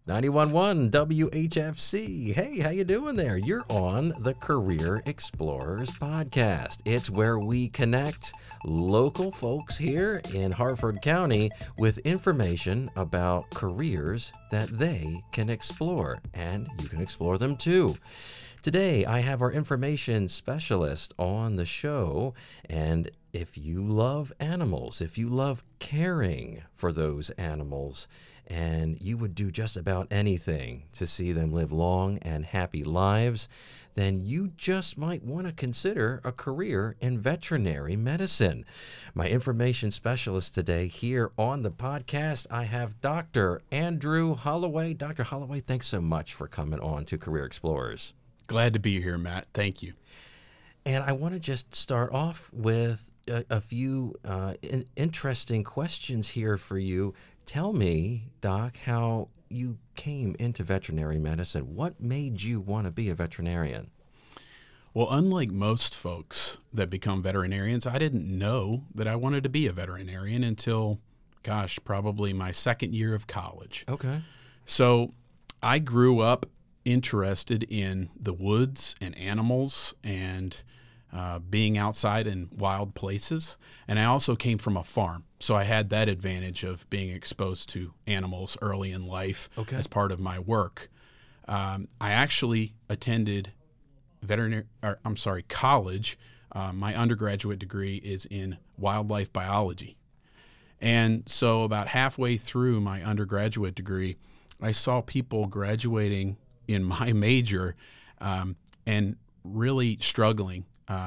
91.1 WHFC. Hey, how you doing there? You're on the Career Explorers podcast. It's where we connect local folks here in Harford County with information about careers that they can explore, and you can explore them too. Today, I have our information specialist on the show, and if you love animals, if you love caring for those animals, and you would do just about anything to see them live long and happy lives, then you just might want to consider a career in veterinary medicine. My information specialist today here on the podcast, I have Dr. Andrew Holloway. Dr. Holloway, thanks so much for coming on to Career Explorers. Glad to be here, Matt. Thank you. And I want to just start off with a few interesting questions here for you. Tell me, Doc, how you came into veterinary medicine. What made you want to be a veterinarian? Well, unlike most folks that become veterinarians, I didn't know that I wanted to be a veterinarian until, probably my second year of college. Okay. So I grew up interested in the woods and animals and being outside in wild places. And I also came from a farm. So I had that advantage of being exposed to animals early in life as part of my work. I actually attended college. My undergraduate degree is in wildlife biology. And so about halfway through my undergraduate degree, I saw people graduating in my major and really struggling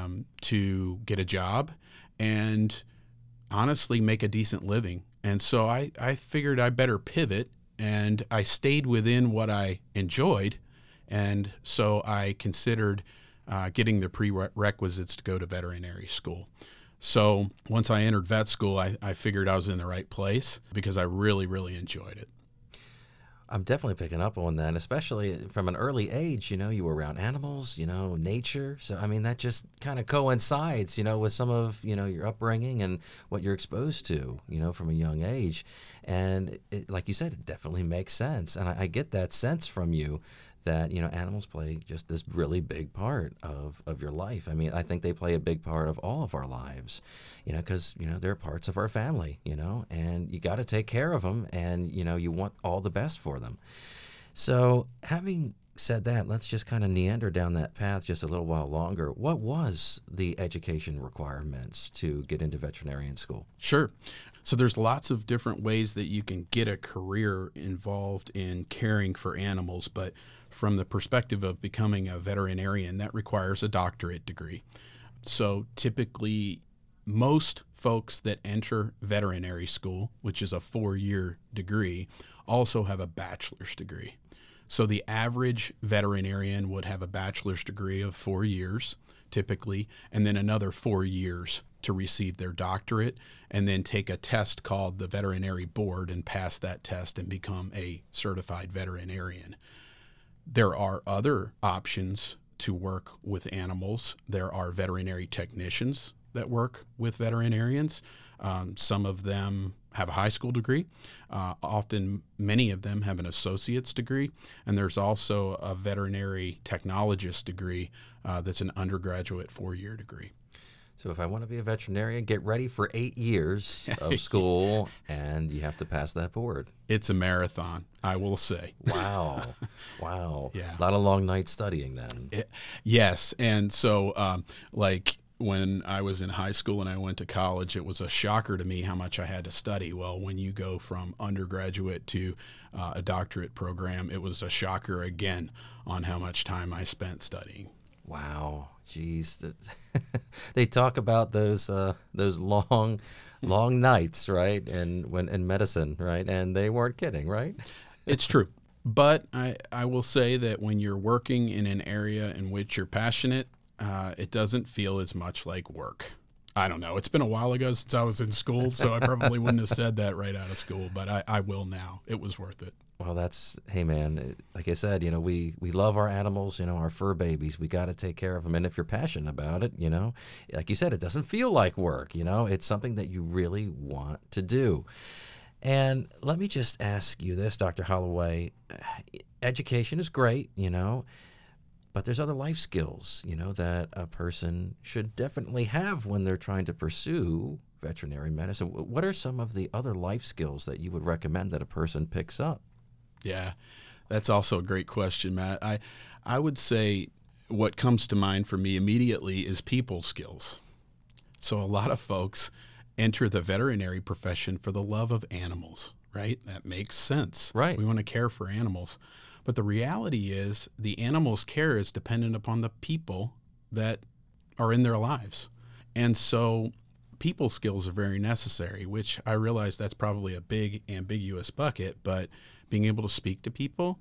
to get a job and honestly make a decent living. And so I figured I better pivot, and I stayed within what I enjoyed. And so I considered getting the prerequisites to go to veterinary school. So once I entered vet school, I figured I was in the right place because I really, really enjoyed it. I'm definitely picking up on that, especially from an early age. You were around animals, nature. So, that just kind of coincides, with some of, your upbringing and what you're exposed to, from a young age. And like you said, it definitely makes sense. And I get that sense from you that, animals play just this really big part of your life. I think they play a big part of all of our lives, because, they're parts of our family, and you got to take care of them, and, you want all the best for them. So having said that, let's just kind of meander down that path just a little while longer. What was the education requirements to get into veterinarian school? Sure. So there's lots of different ways that you can get a career involved in caring for animals, but from the perspective of becoming a veterinarian, that requires a doctorate degree. So typically, most folks that enter veterinary school, which is a 4-year degree, also have a bachelor's degree. So the average veterinarian would have a bachelor's degree of 4 years, typically, and then another 4 years to receive their doctorate, and then take a test called the veterinary board and pass that test and become a certified veterinarian. There are other options to work with animals. There are veterinary technicians that work with veterinarians. Some of them have a high school degree. Often, many of them have an associate's degree. And there's also a veterinary technologist degree that's an undergraduate 4-year degree. So if I want to be a veterinarian, get ready for 8 years of school, and you have to pass that board. It's a marathon, I will say. Wow. Wow. Yeah. A lot of long nights studying then. Yes. And so, when I was in high school and I went to college, it was a shocker to me how much I had to study. Well, when you go from undergraduate to a doctorate program, it was a shocker again on how much time I spent studying. Wow. Geez. They talk about those long nights, right? And when in medicine, right? And they weren't kidding, right? It's true. But I will say that when you're working in an area in which you're passionate, it doesn't feel as much like work. I don't know. It's been a while ago since I was in school, so I probably wouldn't have said that right out of school, but I will now. It was worth it. Well, hey man, like I said, we love our animals, our fur babies. We got to take care of them. And if you're passionate about it, like you said, it doesn't feel like work, it's something that you really want to do. And let me just ask you this, Dr. Holloway. Education is great, but there's other life skills, that a person should definitely have when they're trying to pursue veterinary medicine. What are some of the other life skills that you would recommend that a person picks up? Yeah, that's also a great question, Matt. I would say what comes to mind for me immediately is people skills. So a lot of folks enter the veterinary profession for the love of animals, right? That makes sense. Right. We want to care for animals. But the reality is the animal's care is dependent upon the people that are in their lives. And so people skills are very necessary, which I realize that's probably a big ambiguous bucket, but being able to speak to people,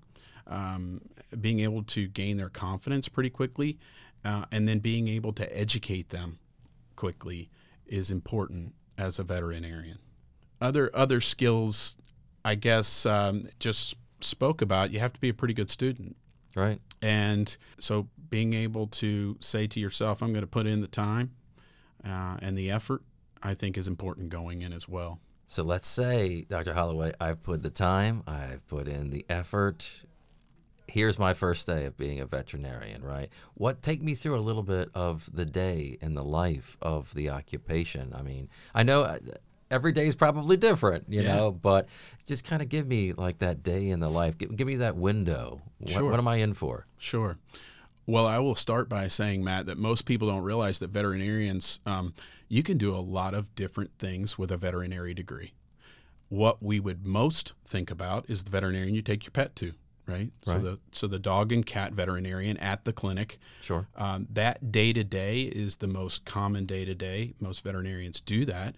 being able to gain their confidence pretty quickly, and then being able to educate them quickly is important as a veterinarian. Other skills, I guess, just spoke about, you have to be a pretty good student. Right. And so being able to say to yourself, I'm going to put in the time and the effort, I think is important going in as well. So let's say, Dr. Holloway, I've put the time, I've put in the effort. Here's my first day of being a veterinarian, right? Take me through a little bit of the day in the life of the occupation. I mean, I know every day is probably different, you know, but just kind of give me like that day in the life. Give me that window. Sure. What am I in for? Sure. Well, I will start by saying, Matt, that most people don't realize that veterinarians, you can do a lot of different things with a veterinary degree. What we would most think about is the veterinarian you take your pet to, right? So the dog and cat veterinarian at the clinic. Sure. That day-to-day is the most common day-to-day. Most veterinarians do that.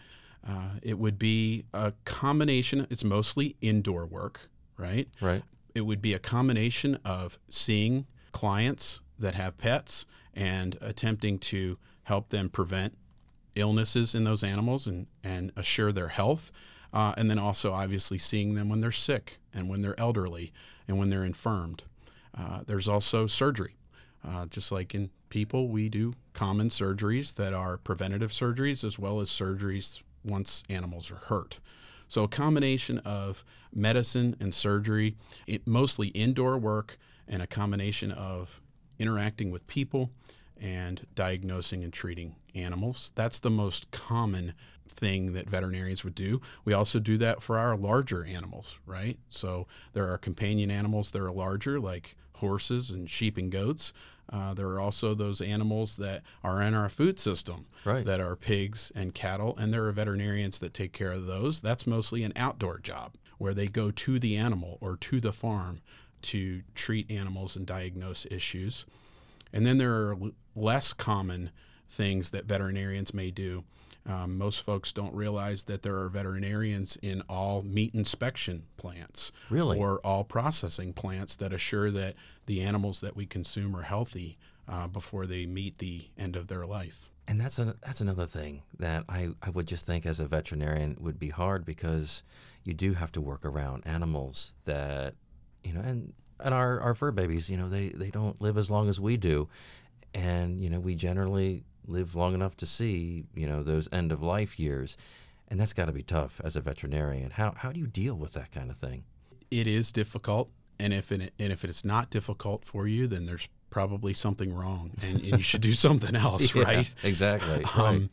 It would be a combination. It's mostly indoor work, right? Right. It would be a combination of seeing clients that have pets and attempting to help them prevent illnesses in those animals and assure their health. And then also obviously seeing them when they're sick and when they're elderly and when they're infirmed. There's also surgery. Just like in people, we do common surgeries that are preventative surgeries as well as surgeries once animals are hurt. So a combination of medicine and surgery, mostly indoor work, and a combination of interacting with people and diagnosing and treating animals. That's the most common thing that veterinarians would do. We also do that for our larger animals, right? So there are companion animals that are larger, like horses and sheep and goats. There are also those animals that are in our food system, right, that are pigs and cattle, and there are veterinarians that take care of those. That's mostly an outdoor job where they go to the animal or to the farm to treat animals and diagnose issues. And then there are less common things that veterinarians may do. Most folks don't realize that there are veterinarians in all meat inspection plants, really, or all processing plants that assure that the animals that we consume are healthy before they meet the end of their life. And that's another thing that I would just think as a veterinarian would be hard, because you do have to work around animals that, and our fur babies, they don't live as long as we do. And, we generally live long enough to see, those end of life years. And that's got to be tough as a veterinarian. How do you deal with that kind of thing? It is difficult. And if it's not difficult for you, then there's probably something wrong and you should do something else, right? Exactly. Right.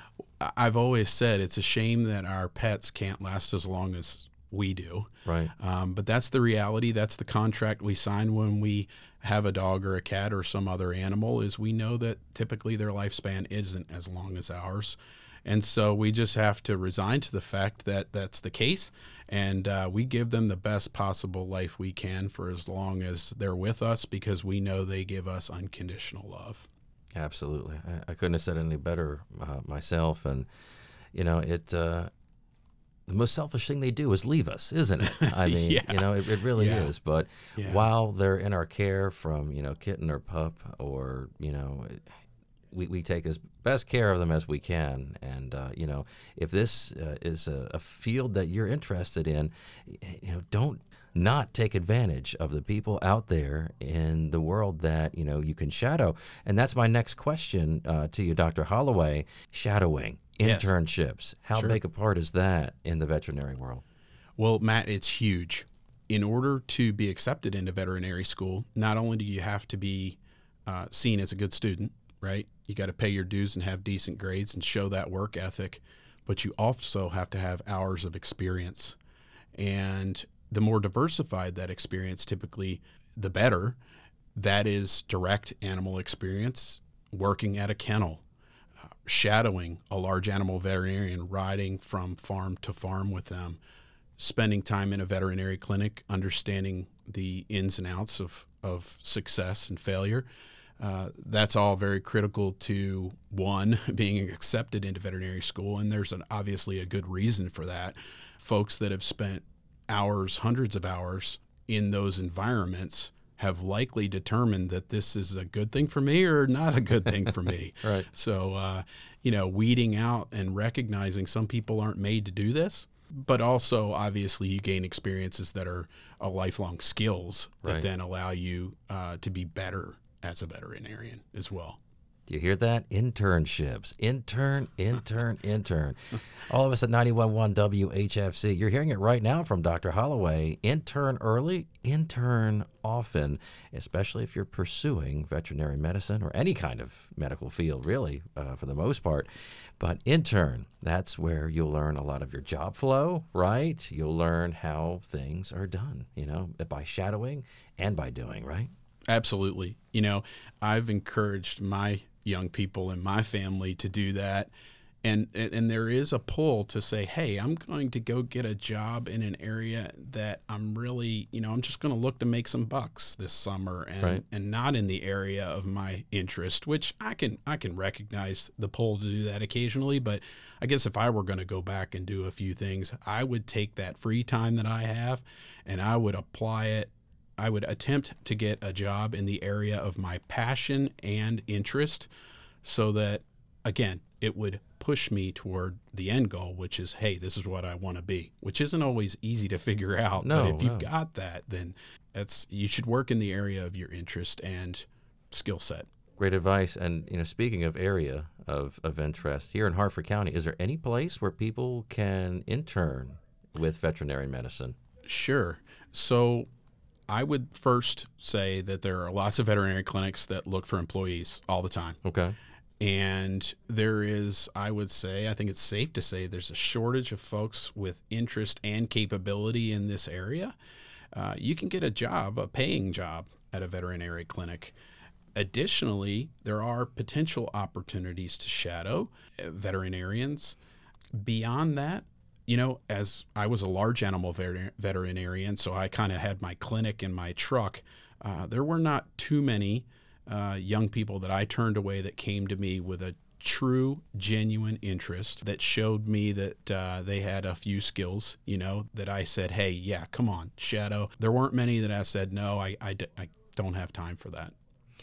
I've always said it's a shame that our pets can't last as long as we do. Right. But that's the reality. That's the contract we sign when we have a dog or a cat or some other animal, is we know that typically their lifespan isn't as long as ours. And so we just have to resign to the fact that that's the case. And we give them the best possible life we can for as long as they're with us, because we know they give us unconditional love. Absolutely. I couldn't have said it any better myself. And, the most selfish thing they do is leave us, isn't it? I mean, it really is. But while they're in our care, from, kitten or pup, or, we take as best care of them as we can. And, if this is a field that you're interested in, don't not take advantage of the people out there in the world that, you can shadow. And that's my next question to you, Dr. Holloway. Shadowing. Internships. How big a part is that in the veterinary world? Well, Matt, it's huge. In order to be accepted into veterinary school, not only do you have to be seen as a good student, right? You got to pay your dues and have decent grades and show that work ethic, but you also have to have hours of experience. And the more diversified that experience, typically, the better. That is direct animal experience, working at a kennel, shadowing a large animal veterinarian, riding from farm to farm with them, spending time in a veterinary clinic, understanding the ins and outs of success and failure. That's all very critical to, one, being accepted into veterinary school. And there's obviously a good reason for that. Folks that have spent hours, hundreds of hours in those environments have likely determined that this is a good thing for me or not a good thing for me. Right. So, weeding out and recognizing some people aren't made to do this, but also obviously you gain experiences that are lifelong skills that Right. then allow you to be better as a veterinarian as well. Do you hear that? Internships. Intern. All of us at 91.1 WHFC. You're hearing it right now from Dr. Holloway. Intern early, intern often, especially if you're pursuing veterinary medicine or any kind of medical field, really, for the most part. But intern, that's where you'll learn a lot of your job flow, right? You'll learn how things are done, by shadowing and by doing, right? Absolutely. I've encouraged my young people in my family to do that. And there is a pull to say, hey, I'm going to go get a job in an area that I'm really, I'm just going to look to make some bucks this summer and, Right. and not in the area of my interest, which I can recognize the pull to do that occasionally. But I guess if I were going to go back and do a few things, I would take that free time that I have and I would apply it. I would attempt to get a job in the area of my passion and interest so that, again, it would push me toward the end goal, which is, hey, this is what I want to be, which isn't always easy to figure out. No, but if you've no. got that, then you should work in the area of your interest and skill set. Great advice. And, speaking of area of interest, here in Hartford County, is there any place where people can intern with veterinary medicine? Sure. So I would first say that there are lots of veterinary clinics that look for employees all the time. Okay. And there is, I think it's safe to say there's a shortage of folks with interest and capability in this area. You can get a paying job at a veterinary clinic. Additionally, there are potential opportunities to shadow veterinarians. Beyond that, as I was a large animal veterinarian, so I kind of had my clinic in my truck, there were not too many young people that I turned away that came to me with a true, genuine interest that showed me that they had a few skills, that I said, hey, yeah, come on, shadow. There weren't many that I said, no, I don't have time for that.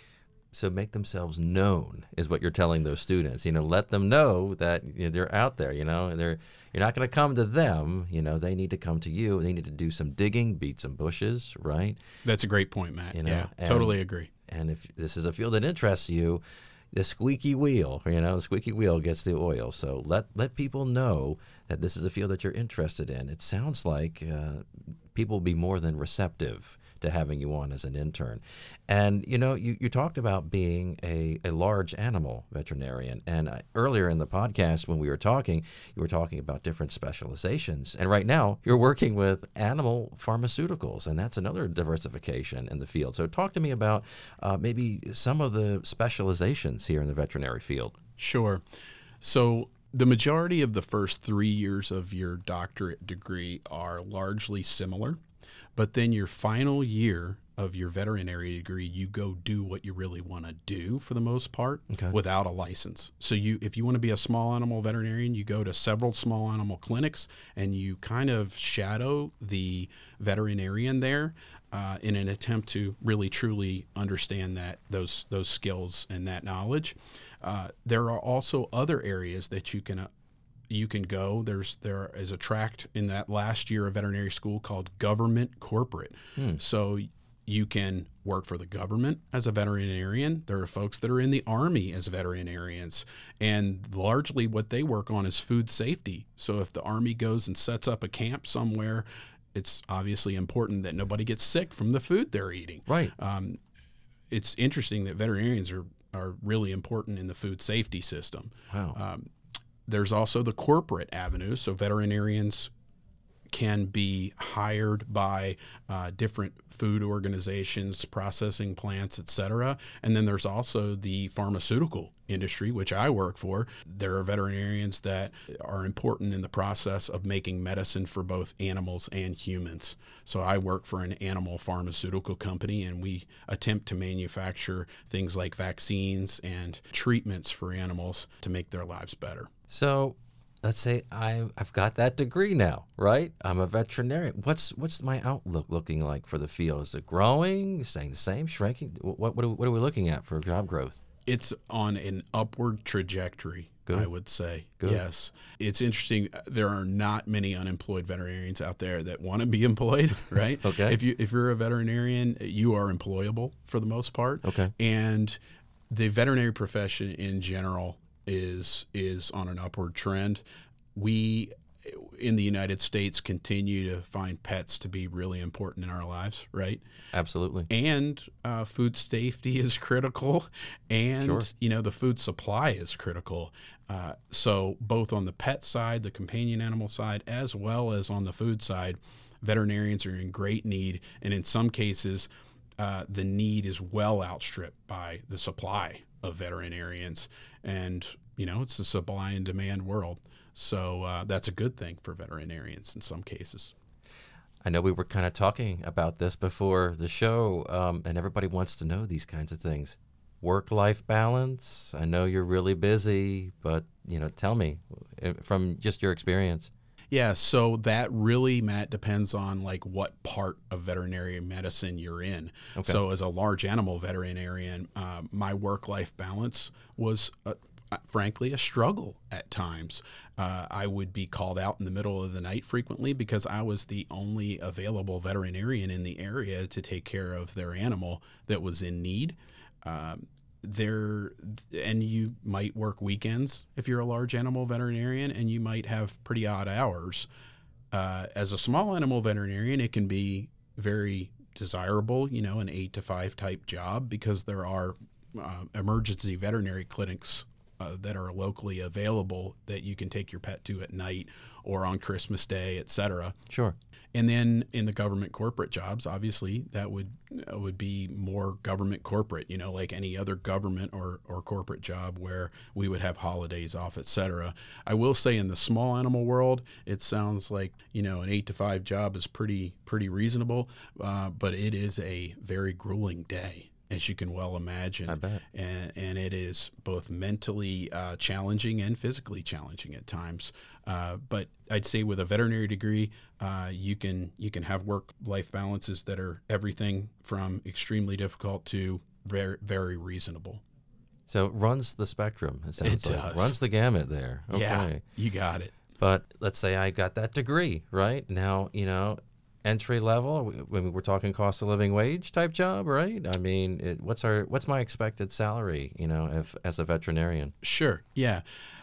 So make themselves known is what you're telling those students. Let them know that they're out there. And you're not going to come to them. They need to come to you. They need to do some digging, beat some bushes, right? That's a great point, Matt. And totally agree. And if this is a field that interests you, the squeaky wheel gets the oil. So let people know that this is a field that you're interested in. It sounds like people will be more than receptive to having you on as an intern. And, you talked about being a large animal veterinarian. And earlier in the podcast when we were talking, you were talking about different specializations. And right now you're working with animal pharmaceuticals, and that's another diversification in the field. So talk to me about maybe some of the specializations here in the veterinary field. Sure. So the majority of the first 3 years of your doctorate degree are largely similar, but then your final year of your veterinary degree, you go do what you really want to do for the most part without a license. So if you want to be a small animal veterinarian, you go to several small animal clinics and you kind of shadow the veterinarian there in an attempt to really truly understand those skills and that knowledge. There are also other areas that you can go. There is a tract in that last year of veterinary school called government corporate. So You can work for the government as a veterinarian. There are folks that are in the Army as veterinarians, and largely what they work on is food safety. So if the Army goes and sets up a camp somewhere, it's obviously important that nobody gets sick from the food they're eating. Right. It's interesting that veterinarians are really important in the food safety system. Wow. There's also the corporate avenue. So veterinarians can be hired by different food organizations, processing plants, et cetera. And then there's also the pharmaceutical industry, which I work for. There are veterinarians that are important in the process of making medicine for both animals and humans. So I work for an animal pharmaceutical company, and we attempt to manufacture things like vaccines and treatments for animals to make their lives better. So let's say I've got that degree now, right? I'm a veterinarian. What's my outlook looking like for the field? Is it growing, staying the same, shrinking? What are we looking at for job growth? It's on an upward trajectory, Good. I would say. Good. Yes. It's interesting. There are not many unemployed veterinarians out there that want to be employed, right? Okay. If you're a veterinarian, you are employable for the most part. Okay. And the veterinary profession in general is on an upward trend. We in the United States continue to find pets to be really important in our lives, right? Absolutely. And food safety is critical, and Sure. the food supply is critical. So both on the pet side, the companion animal side, as well as on the food side, veterinarians are in great need, and in some cases, the need is well outstripped by the supply of veterinarians. And it's a supply and demand world. So that's a good thing for veterinarians in some cases. I know we were kind of talking about this before the show, and everybody wants to know these kinds of things. Work-life balance. I know you're really busy, but tell me from just your experience. Yeah, so that really, Matt, depends on what part of veterinary medicine you're in. Okay. So as a large animal veterinarian, my work-life balance was frankly a struggle at times. I would be called out in the middle of the night frequently because I was the only available veterinarian in the area to take care of their animal that was in need. And you might work weekends if you're a large animal veterinarian, and you might have pretty odd hours. As a small animal veterinarian, it can be very desirable, an 8 to 5 type job, because there are emergency veterinary clinics that are locally available that you can take your pet to at night or on Christmas Day, et cetera. Sure. And then in the government corporate jobs, obviously that would be more government corporate, like any other government or corporate job where we would have holidays off, et cetera. I will say in the small animal world, it sounds like, an 8 to 5 job is pretty reasonable, but it is a very grueling day, as you can well imagine. I bet. And it is both mentally challenging and physically challenging at times. But I'd say with a veterinary degree, you can have work-life balances that are everything from extremely difficult to very, very reasonable. So it runs the spectrum, it sounds It like. does. Runs the gamut there. Okay. Yeah, you got it. But let's say I got that degree, right? Now, entry level, when we're talking cost of living wage type job, right? I mean, what's my expected salary, as a veterinarian? Sure. Yeah.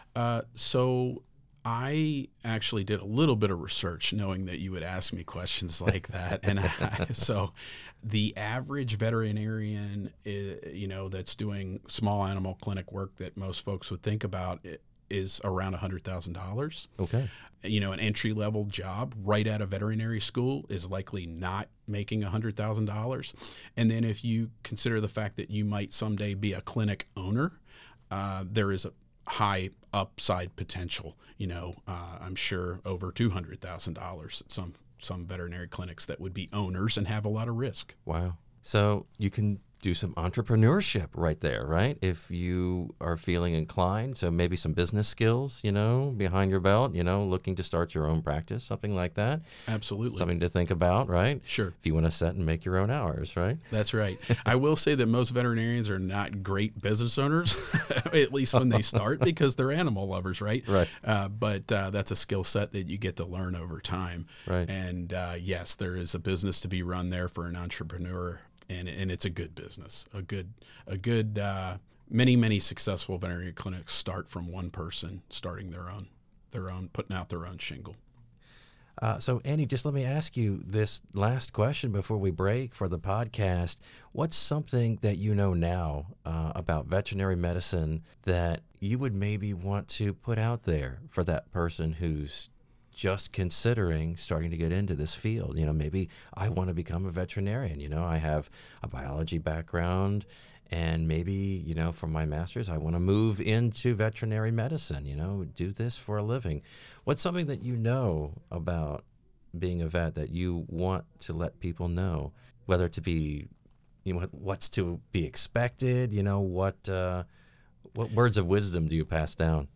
So I actually did a little bit of research knowing that you would ask me questions like that. And so the average veterinarian, that's doing small animal clinic work that most folks would think about is around $100,000. Okay. An entry-level job right out of veterinary school is likely not making $100,000. And then if you consider the fact that you might someday be a clinic owner, there is a high upside potential. I'm sure over $200,000 at some veterinary clinics that would be owners and have a lot of risk. Wow. So you can do some entrepreneurship right there, right? If you are feeling inclined, so maybe some business skills, behind your belt, looking to start your own practice, something like that. Absolutely. Something to think about, right? Sure. If you want to set and make your own hours, right? That's right. I will say that most veterinarians are not great business owners, at least when they start, because they're animal lovers, right? Right. But that's a skill set that you get to learn over time. Right. And yes, there is a business to be run there for an entrepreneur and it's a good business. Many successful veterinary clinics start from one person starting their own, putting out their own shingle. So, Andy, just let me ask you this last question before we break for the podcast. What's something that you know now about veterinary medicine that you would maybe want to put out there for that person who's just considering starting to get into this field? Maybe I want to become a veterinarian. I have a biology background, and maybe, from my master's, I want to move into veterinary medicine, do this for a living. What's something that you know about being a vet that you want to let people know, whether to be, what's to be expected, what words of wisdom do you pass down?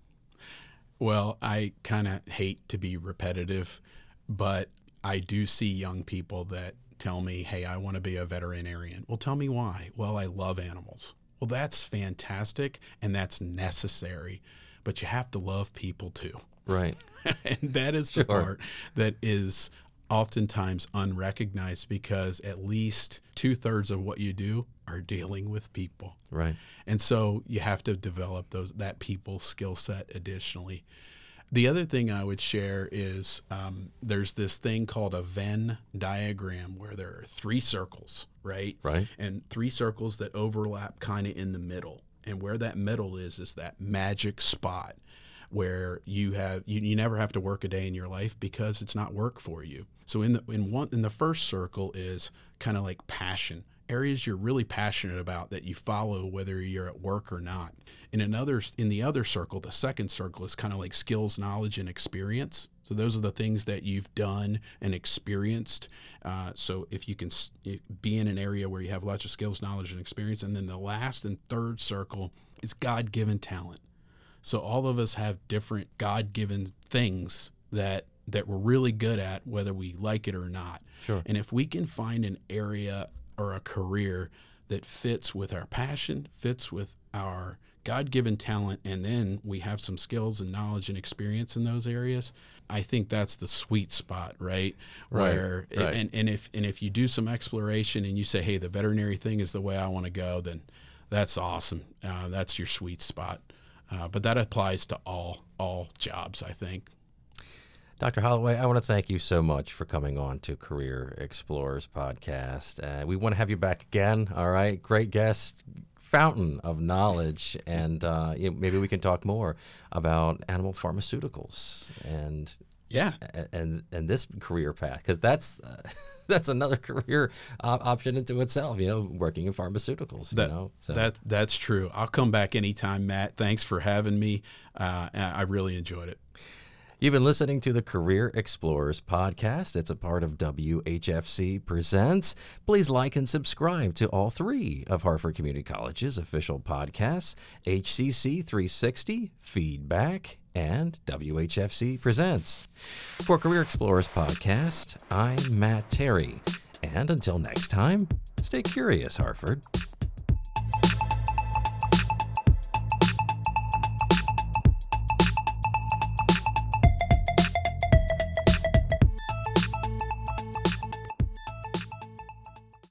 Well, I kind of hate to be repetitive, but I do see young people that tell me, hey, I want to be a veterinarian. Well, tell me why. Well, I love animals. Well, that's fantastic and that's necessary, but you have to love people too. Right. And that is the part that is oftentimes unrecognized, because at least 2/3 of what you do are dealing with people. Right. And so you have to develop that people skill set additionally. The other thing I would share is there's this thing called a Venn diagram where there are 3 circles, right? Right. And 3 circles that overlap kind of in the middle. And where that middle is that magic spot where you never have to work a day in your life because it's not work for you. So in the first circle is kind of like passion. Areas you're really passionate about that you follow whether you're at work or not. In the other circle, the second circle, is kind of like skills, knowledge, and experience. So those are the things that you've done and experienced. So if you can be in an area where you have lots of skills, knowledge, and experience. And then the last and third circle is God-given talent. So all of us have different God-given things that we're really good at, whether we like it or not. Sure. And if we can find an area or a career that fits with our passion, fits with our God-given talent, and then we have some skills and knowledge and experience in those areas, I think that's the sweet spot, right? Right. And if you do some exploration and you say, hey, the veterinary thing is the way I want to go, then that's awesome. That's your sweet spot. But that applies to all jobs, I think. Dr. Holloway, I want to thank you so much for coming on to Career Explorers podcast. We want to have you back again. All right. Great guest, fountain of knowledge. And maybe we can talk more about animal pharmaceuticals and this career path, because that's another career option into itself, working in pharmaceuticals. That's true. I'll come back anytime, Matt. Thanks for having me. I really enjoyed it. You've been listening to the Career Explorers podcast. It's a part of WHFC Presents. Please like and subscribe to all 3 of Hartford Community College's official podcasts, HCC 360, Feedback, and WHFC Presents. For Career Explorers podcast, I'm Matt Terry. And until next time, stay curious, Hartford.